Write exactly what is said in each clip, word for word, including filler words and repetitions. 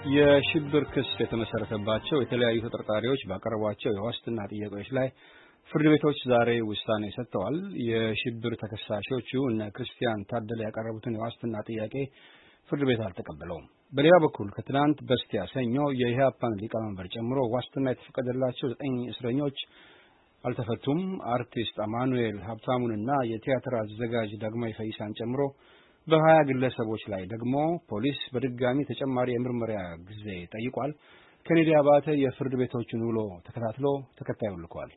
የሽብር ክስ የተመሰረተባቸው የተለያዩ ተጠርጣሪዎች ባቀረቧቸው የዋስትና ጥያቄዎች ላይ ፍርድ ቤቶች ዛሬ ውሳኔ ሰጥተዋል። የሽብር ተከሳሾቹ እነ ክርስቲያን ታደለ ያቀረቡትን የዋስትና ጥያቄ ፍርድ ቤት አልተቀበለውም። በሌላ በኩል ከትናንት በስቲያ ሰኞ የኢህአፓን ሊቀመንበር ጨምሮ ዋስትና የተፈቀደላቸው ዘጠኝ እስረኞች አልተፈቱም። አርቲስት አማኑኤል ሀብታሙንና የቲያትር አዘጋጅ ዳግማዊ ፈይሳን ጨምሮ በሀያ ግለሰቦች ላይ ደግሞ ፖሊስ በድጋሚ ተጨማሪ የምርመራ ጊዜ ጠይቋል። ኬኔዲ አባተ የፍርድ ቤቶቹን ውሎ ተከታትሎ ተከታዩን ልኳል።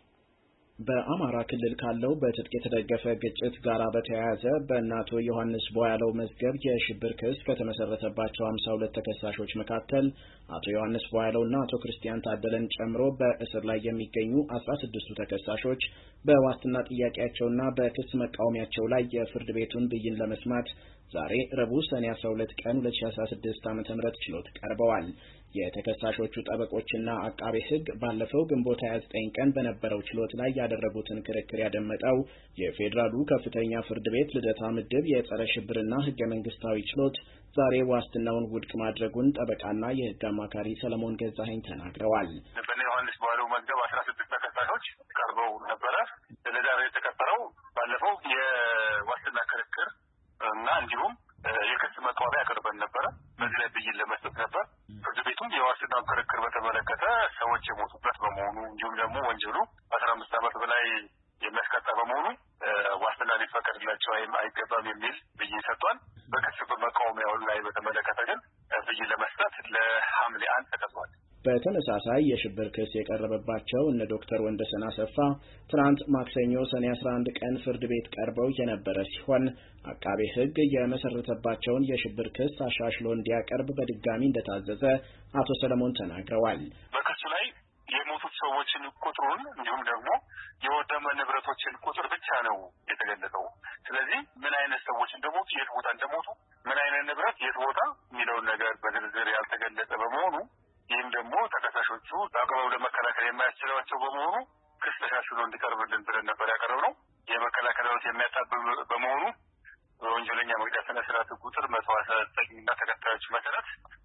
በአማራ ክልል ካለው በትጥቅ የተደገፈ ግጭት ጋር በተያያዘ በእናቶ ዮሐንስ ቦያለው መዝገብ የሽብር ክስ ከተመሰረተባቸው ሃምሳ ሁለት ተከሳሾች መካከል አቶ ዮሐንስ ቦያለውና አቶ ክርስቲያን ታደለን ጨምሮ በእስር ላይ የሚገኙ አስራ ስድስቱ ተከሳሾች በዋስትና ጥያቄያቸውና በክስ መቃወሚያቸው ላይ የፍርድ ቤቱን ብይን ለመስማት ዛሬ ረቡዕ ሰኔ አስራ ሁለት ቀን ሁለት ሺህ አስራ ስድስት ዓ.ም ችሎት ቀርበዋል። የተከሳሾቹ ጠበቆችና አቃቤ ሕግ ባለፈው ግንቦት ሃያ ዘጠኝ ቀን በነበረው ችሎት ላይ ያደረጉትን ክርክር ያደመጠው የፌዴራሉ ከፍተኛ ፍርድ ቤት ልደታ ምድብ የጸረ ሽብርና ሕገ መንግስታዊ ችሎት ዛሬ ዋስትናውን ውድቅ ማድረጉን ጠበቃና የሕግ አማካሪ ሰለሞን ገዛኸኝ ተናግረዋል። በእነ ዮሐንስ ቦያለው መዝገብ አስራ ስድስት ተከሳሾች ቀርበው ነበረ። ለዛሬ የተቀጠረው ባለፈው የዋስትና ክርክር እና እንዲሁም የክስ መቃወሚያ ያቀርበን ነበረ። በዚህ ላይ ብይን ለመስጠት ነበር። ፍርድ ቤቱም የዋስትናውን ክርክር በተመለከተ ሰዎች የሞቱበት በመሆኑ እንዲሁም ደግሞ ወንጀሉ አስራ አምስት ዓመት በላይ የሚያስቀጣ በመሆኑ ዋስትና ሊፈቀድላቸው አይገባም የሚል ብይን ሰጥቷል። በክስ መቃወሚያው ላይ በተመለከተ ግን ብይን ለመስጠት ለሐምሌ አንድ ተቀጥሯል። በተመሳሳይ የሽብር ክስ የቀረበባቸው እነ ዶክተር ወንደሰን አሰፋ ትናንት ማክሰኞ ሰኔ አስራ አንድ ቀን ፍርድ ቤት ቀርበው የነበረ ሲሆን አቃቤ ሕግ የመሰረተባቸውን የሽብር ክስ አሻሽሎ እንዲያቀርብ በድጋሚ እንደታዘዘ አቶ ሰለሞን ተናግረዋል። በክሱ ላይ የሞቱት ሰዎችን ቁጥሩን እንዲሁም ደግሞ የወደመ ንብረቶችን ቁጥር ብቻ ነው የተገለጸው። ስለዚህ ምን አይነት ሰዎች እንደሞቱ፣ የት ቦታ እንደሞቱ፣ ምን አይነት ንብረት የት ቦታ የሚለውን ነገር በዝርዝር ያልተገለጸ በመሆኑ ይህም ደግሞ ተከሳሾቹ አግባብ ለመከላከል የማያስችላቸው በመሆኑ ክስ ተሻሽሎ እንዲቀርብልን ብለን ነበር ያቀረብነው። የመከላከያዎች የሚያጣብብ በመሆኑ በወንጀለኛ መቅጫ ስነ ስርዓት ቁጥር መቶ አስራ ዘጠኝና ተከታዮች መሰረት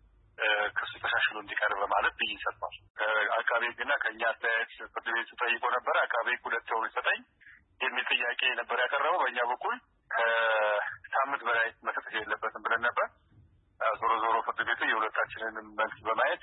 ክሱ ተሻሽሎ እንዲቀርብ ማለት ብይን ሰጥቷል። አቃቤ ሕግና ከእኛ አስተያየት ፍርድ ቤቱ ጠይቆ ነበር። አቃቤ ሕግ ሁለት ወር ይሰጠኝ የሚል ጥያቄ ነበር ያቀረበው። በእኛ በኩል ከሳምንት በላይ መሰጠት የለበትም ብለን ነበር። ዞሮ ዞሮ ፍርድ ቤቱ የሁለታችንን መልስ በማየት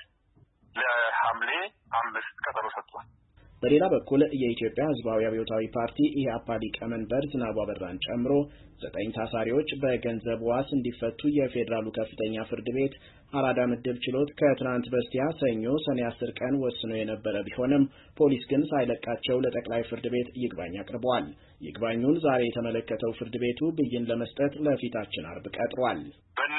ለሐምሌ አምስት ቀጠሮ ሰጥቷል። በሌላ በኩል የኢትዮጵያ ሕዝባዊ አብዮታዊ ፓርቲ ኢህአፓ ሊቀመንበር ዝናቡ አበራን ጨምሮ ዘጠኝ ታሳሪዎች በገንዘብ ዋስ እንዲፈቱ የፌዴራሉ ከፍተኛ ፍርድ ቤት አራዳ ምድብ ችሎት ከትናንት በስቲያ ሰኞ ሰኔ አስር ቀን ወስኖ የነበረ ቢሆንም ፖሊስ ግን ሳይለቃቸው ለጠቅላይ ፍርድ ቤት ይግባኝ አቅርበዋል። ይግባኙን ዛሬ የተመለከተው ፍርድ ቤቱ ብይን ለመስጠት ለፊታችን አርብ ቀጥሯል። በነ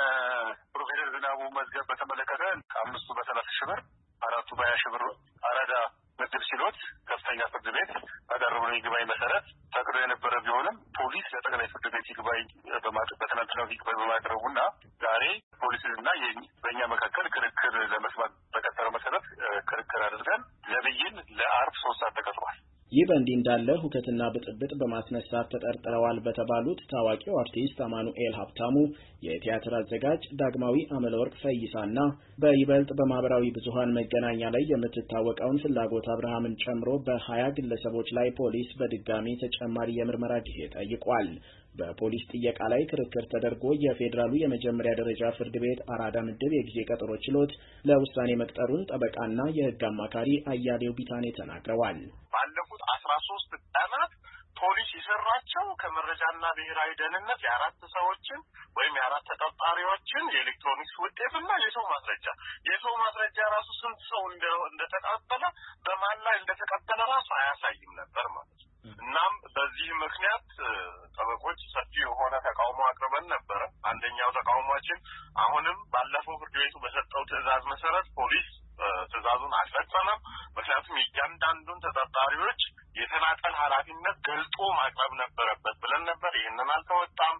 ፕሮፌሰር ዝናቡ መዝገብ በተመለከተ አምስቱ በሰላሳ ሺህ ብር አራቱ በሀያ ሺህ ብር አራዳ ምድብ ችሎት ከፍተኛ ፍርድ ቤት ባቀረበው ይግባኝ መሰረት ፈቅዶ የነበረ ቢሆንም ፖሊስ ለጠቅላይ ፍርድ ቤት ይግባኝ በትናንትናው ይግባኝ በማቅረቡና ዛሬ ፖሊስና በእኛ መካከል ክርክር ለመስማት በቀጠረው መሰረት ክርክር አድርገን ለብይን ለአርብ ሶስት ሰዓት ተቀጥሯል። ይህ በእንዲህ እንዳለ ሁከትና ብጥብጥ በማስነሳት ተጠርጥረዋል በተባሉት ታዋቂው አርቲስት አማኑኤል ሀብታሙ፣ የቲያትር አዘጋጅ ዳግማዊ አመለወርቅ ፈይሳና በይበልጥ በማህበራዊ ብዙሃን መገናኛ ላይ የምትታወቀውን ፍላጎት አብርሃምን ጨምሮ በሀያ ግለሰቦች ላይ ፖሊስ በድጋሚ ተጨማሪ የምርመራ ጊዜ ጠይቋል። በፖሊስ ጥየቃ ላይ ክርክር ተደርጎ የፌዴራሉ የመጀመሪያ ደረጃ ፍርድ ቤት አራዳ ምድብ የጊዜ ቀጠሮ ችሎት ለውሳኔ መቅጠሩን ጠበቃና የሕግ አማካሪ አያሌው ቢታኔ ተናግረዋል። ባለፉት አስራ ሶስት ቀናት ፖሊስ የሰራቸው ከመረጃና ብሔራዊ ደህንነት የአራት ሰዎችን ወይም የአራት ተጠርጣሪዎችን የኤሌክትሮኒክስ ውጤትና የሰው ማስረጃ የሰው ማስረጃ ራሱ ስንት ሰው እንደተቃጠለ በማን ላይ እንደተቃጠለ ራሱ አያሳይም ነበር ማለት ነው። እናም በዚህ ምክንያት ጠበቆች ሰፊ የሆነ ተቃውሞ አቅርበን ነበረ። አንደኛው ተቃውሟችን አሁንም ባለፈው ፍርድ ቤቱ በሰጠው ትዕዛዝ መሰረት ፖሊስ ትዕዛዙን አልፈጸመም። ምክንያቱም እያንዳንዱን ተጠርጣሪዎች የተናጠል ኃላፊነት ገልጦ ማቅረብ ነበረበት ብለን ነበር። ይህንን አልተወጣም።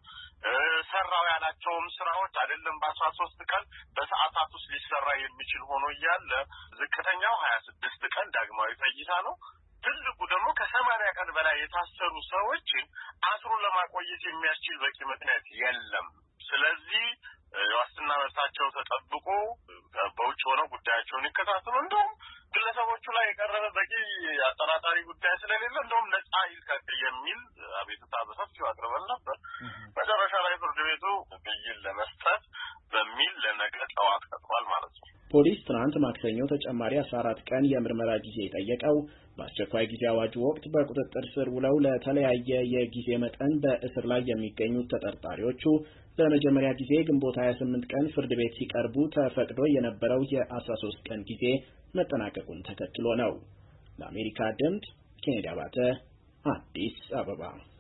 ሰራው ያላቸውም ስራዎች አይደለም በአስራ ሶስት ቀን በሰዓታት ውስጥ ሊሰራ የሚችል ሆኖ እያለ ዝቅተኛው ሀያ ስድስት ቀን ዳግማዊ ፈይሳ ነው። ትልቁ ደግሞ ከሰማንያ ቀን በላይ የታሰሩ ሰዎችን አስሮ ለማቆየት የሚያስችል በቂ ምክንያት የለም። ስለዚህ የዋስትና መብታቸው ተጠብቆ ይከታተሉ። እንደውም ግለሰቦቹ ላይ የቀረበ በቂ አጠራጣሪ ጉዳይ ስለሌለ እንደውም ነጻ ይልቀቅ የሚል አቤቱታ በሰፊው አቅርበን ነበር። መጨረሻ ላይ ፍርድ ቤቱ ብይን ለመስጠት በሚል ለነገ ጠዋት ቀጥሯል ማለት ነው። ፖሊስ ትናንት ማክሰኞ ተጨማሪ አስራ አራት ቀን የምርመራ ጊዜ ጠየቀው። በአስቸኳይ ጊዜ አዋጁ ወቅት በቁጥጥር ስር ውለው ለተለያየ የጊዜ መጠን በእስር ላይ የሚገኙት ተጠርጣሪዎቹ ለመጀመሪያ ጊዜ ግንቦት ሀያ ስምንት ቀን ፍርድ ቤት ሲቀርቡ ተፈቅዶ የነበረው የአስራ ሶስት ቀን ጊዜ መጠናቀቁን ተከትሎ ነው። ለአሜሪካ ድምፅ ኬኔዲ አባተ አዲስ አበባ